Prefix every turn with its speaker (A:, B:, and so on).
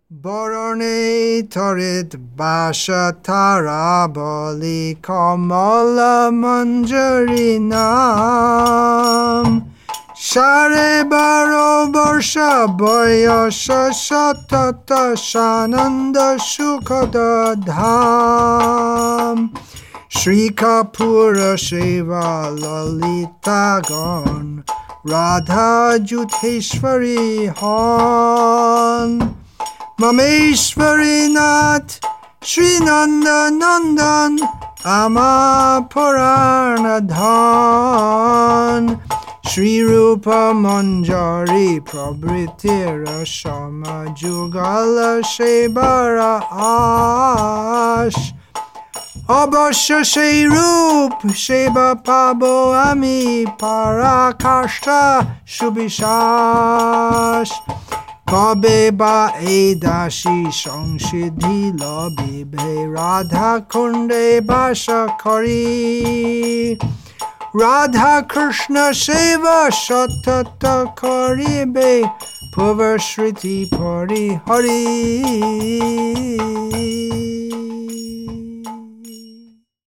A: বরণে তরিত বাসা তারা বলি কমল মঞ্জরি নাম সাড়ে 12 বর্ষ বয়স সতত সানন্দ সুখদ ধাম শ্রী কপুর সেবা ললিতাগণ রাধা যুথেশ্বরী হন Mameshwari Nath Shri Nanda Nandan Ama Purana Dhan Shri Rupa Manjari Prabhritira Shama Jugala Shebara Ash Abasha Shri Rup Sheba Pabo Ami Parakashta Shubhishash কবে বা এই দাসী সংসিদ্ধি লবিবে রাধা কুণ্ডে বাস করি রাধা কৃষ্ণ সেবা সতত করিবে পূর্বশ্রুতি পরি হরি